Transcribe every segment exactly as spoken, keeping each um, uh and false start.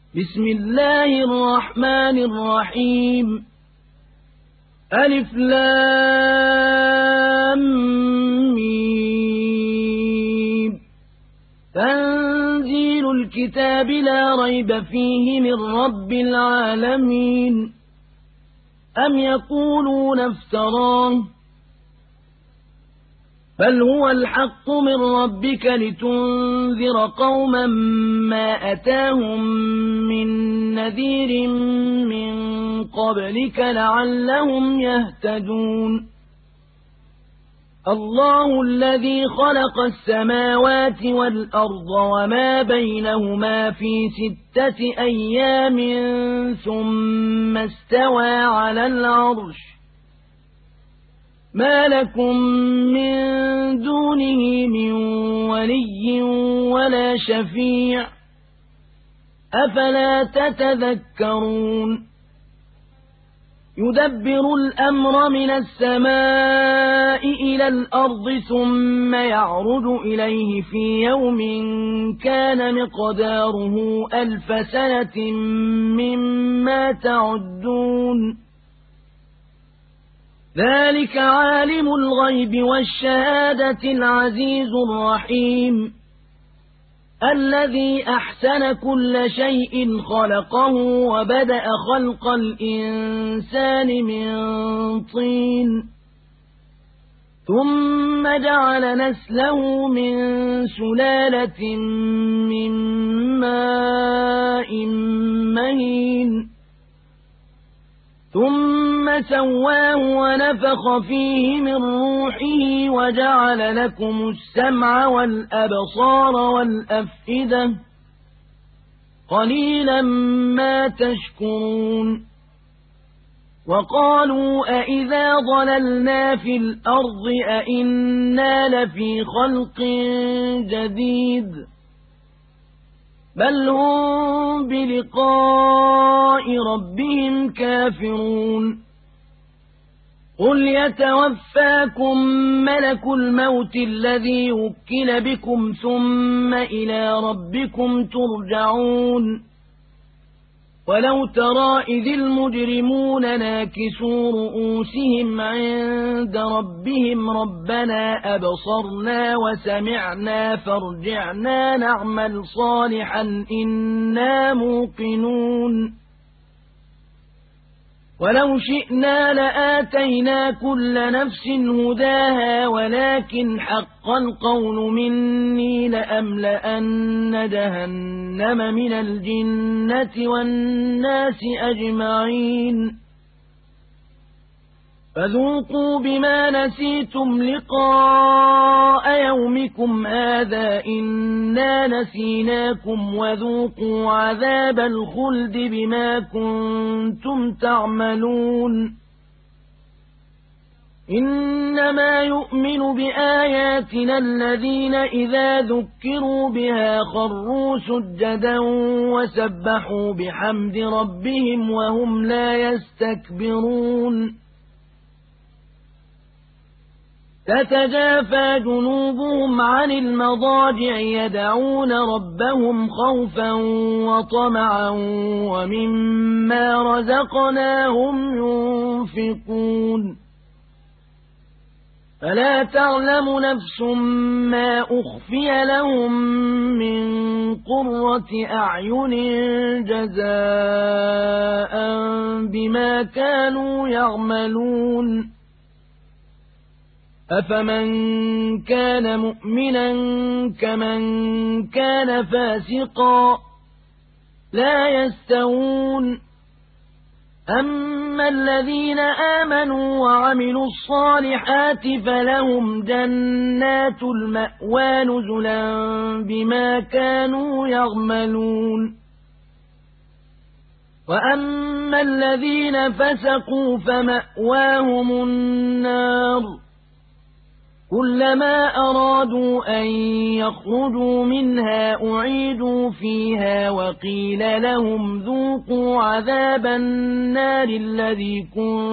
بسم الله الرحمن الرحيم ألف لام ميم تنزيل الكتاب لا ريب فيه من رب العالمين أم يقولون افتراه بل هو الحق من ربك لتنذر قوما ما أتاهم من نذير من قبلك لعلهم يهتدون الله الذي خلق السماوات والأرض وما بينهما في ستة أيام ثم استوى على العرش ما لكم من دونه من ولي ولا شفيع أفلا تتذكرون يدبر الأمر من السماء إلى الأرض ثم يعرج إليه في يوم كان مقداره ألف سنة مما تعدون ذلك عالم الغيب والشهادة العزيز الرحيم الذي أحسن كل شيء خلقه وبدأ خلق الإنسان من طين ثم جعل نسله من سلالة من ماء مهين ثم سواه ونفخ فيه من روحه وجعل لكم السمع والأبصار والأفئدة قليلا ما تشكرون وقالوا أئذا ضللنا في الأرض أئنا لفي خلق جديد بل هم بلقاء ربهم كافرون قل يتوفاكم ملك الموت الذي وكل بكم ثم إلى ربكم ترجعون ولو ترى إذ المجرمون ناكسوا رؤوسهم عند ربهم ربنا أبصرنا وسمعنا فارجعنا نعمل صالحا إنا موقنون ولو شئنا لآتينا كل نفس هداها ولكن حق القول مني لأملأن جهنم من الجنة والناس أجمعين فذوقوا بما نسيتم لقاء يومكم هذا إنا نسيناكم وذوقوا عذاب الخلد بما كنتم تعملون إنما يؤمن بآياتنا الذين إذا ذكروا بها خروا سجدا وسبحوا بحمد ربهم وهم لا يستكبرون تتجافى جنوبهم عن المضاجع يدعون ربهم خوفا وطمعا ومما رزقناهم ينفقون فلا تعلم نفس ما أخفي لهم من قرة أعين جزاء بما كانوا يعملون أفمن كان مؤمنا كمن كان فاسقا لا يستوون أما الذين آمنوا وعملوا الصالحات فلهم جنات المأوى نزلا بما كانوا يعملون وأما الذين فسقوا فمأواهم النار كلما أرادوا أن يخرجوا منها أعيدوا فيها وقيل لهم ذوقوا عذاب النار الذي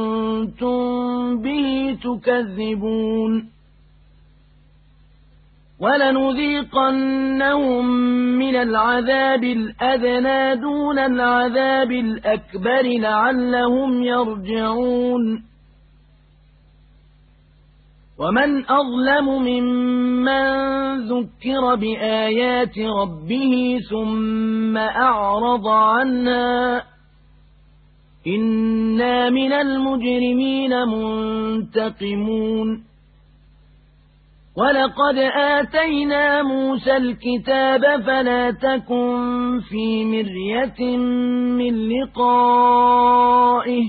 كنتم به تكذبون وَلَنُذِيقَنَّهُم مِّنَ الْعَذَابِ الْأَدْنَىٰ دُونَ الْعَذَابِ الْأَكْبَرِ لَعَلَّهُمْ يَرْجِعُونَ وَمَنْ أَظْلَمُ مِمَّن ذُكِّرَ بِآيَاتِ رَبِّهِ ثُمَّ أَعْرَضَ عَنْهَا ۚ إِنَّا مِنَ الْمُجْرِمِينَ مُنتَقِمُونَ وَلَقَدْ آتَيْنَا مُوسَى الْكِتَابَ فَلَا تَكُن فِي مِرْيَةٍ مِّن لِّقَائِهِ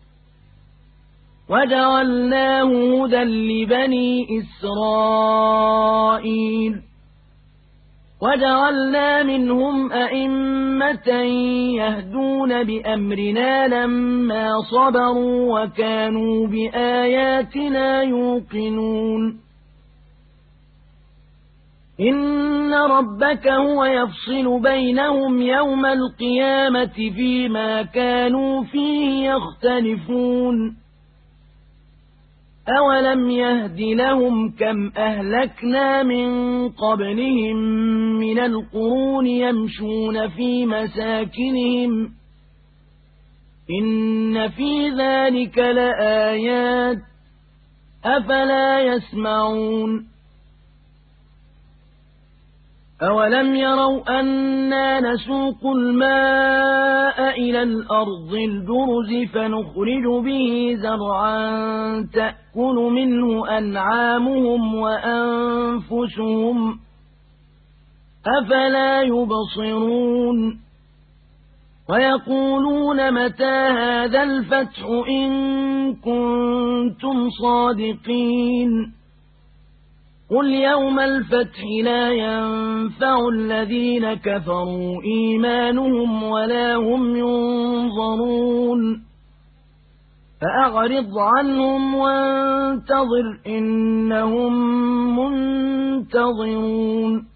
وَجَعَلْنَاهُ هُدًى لِّبَنِي إِسْرَائِيلَ وَجَعَلْنَا مِنْهُمْ أَئِمَّةً يَهْدُونَ بِأَمْرِنَا لَمَّا صَبَرُوا وَكَانُوا بِآيَاتِنَا يُوقِنُونَ إِنَّ رَبَّكَ هُوَ يَفْصِلُ بَيْنَهُمْ يَوْمَ الْقِيَامَةِ فِيمَا كَانُوا فِيهِ يَخْتَلِفُونَ أَوَلَمْ يَهْدِ لَهُمْ كَمْ أَهْلَكْنَا مِن قَبْلِهِم مِّنَ الْقُرُونِ يَمْشُونَ فِي مَسَاكِنِهِمْ ۗ إِنَّ فِي ذَلِكَ لَآيَاتٍ ۖ أَفَلَا يَسْمَعُونَ أَوَلَمْ يَرَوْا أَنَّا نَسُوقُ الْمَاءَ إِلَى الْأَرْضِ الْجُرُزِ فَنُخْرِجُ بِهِ زَرْعًا تَأْكُلُ مِنْهُ أَنْعَامُهُمْ وَأَنفُسُهُمْ ۖ أَفَلَا يُبْصِرُونَ وَيَقُولُونَ مَتَىٰ هَٰذَا الْفَتْحُ إِن كُنتُمْ صَادِقِينَ قُلْ يَوْمَ الْفَتْحِ لَا يَنفَعُ الَّذِينَ كَفَرُوا إِيمَانُهُمْ وَلَا هُمْ يُنظَرُونَ فَأَعْرِضْ عَنْهُمْ وَانتَظِرْ إِنَّهُم مُّنتَظِرُونَ